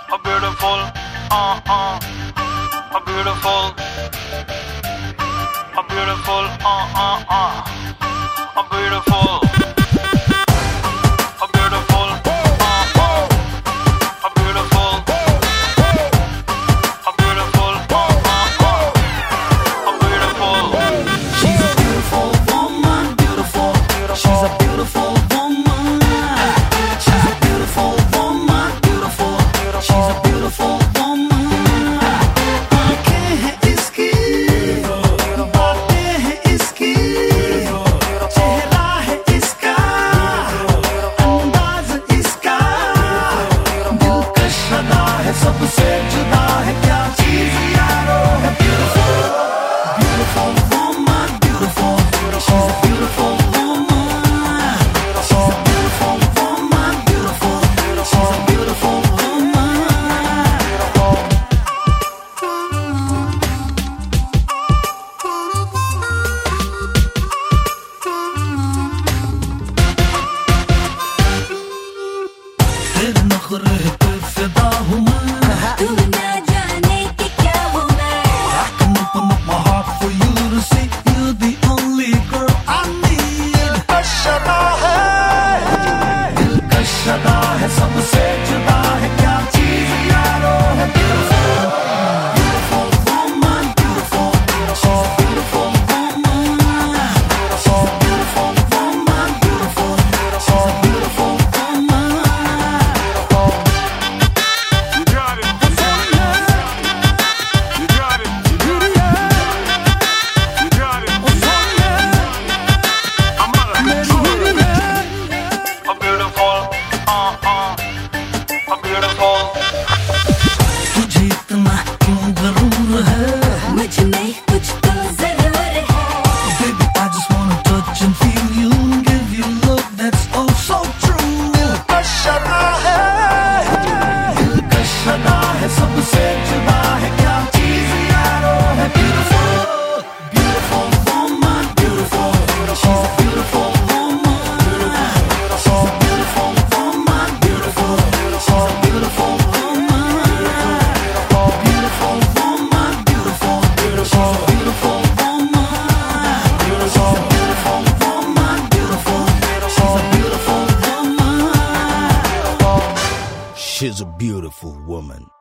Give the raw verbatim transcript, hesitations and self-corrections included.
a beautiful, uh uh, a beautiful, a beautiful, uh uh uh, a beautiful, a beautiful, uh uh, a beautiful, a beautiful, uh uh uh, a beautiful. She's a beautiful woman, beautiful. She's a beautiful woman. She's a beautiful woman, beautiful. She's a beautiful woman. आँखें हैं इसकी, बातें हैं इसकी, चेहरा है इसका, अंदाज इसका, दिलकश अदा है, सबसे जुदा है क्या चीज़ यारो है beautiful, beautiful woman, beautiful. She's a beautiful woman. She's a beautiful woman, beautiful. She's a beautiful woman. तेरे नखरे पे फिदा हूँ मैं, तू ना जाने कि क्या हूँ मैं। I can open up my heart for you to see. You're the only girl I need. दिलकश अदा है, दिलकश अदा है, सबसे जुदा है क्या चीज़ यारो है beautiful, beautiful woman, beautiful. She's a beautiful woman. She's a beautiful woman, beautiful. She's a beautiful woman. You got it, you got it, you got it, you got it. I'm out of control. A beautiful, uh uh, a beautiful. तुझे इतना क्यों गरूर है? मुझ में कुछ तो जरूर है। Baby, I just wanna touch and feel you, give you love that's oh so true. दिलकश अदा है, दिलकश अदा है, सबसे जुदा है क्या चीज़ यारो है beautiful, beautiful woman, beautiful. She's a beautiful woman. She's a beautiful woman, beautiful. She's a beautiful woman. Beautiful woman, beautiful. She's a beautiful woman. She's a beautiful woman, beautiful. She's a beautiful woman. She's a beautiful woman.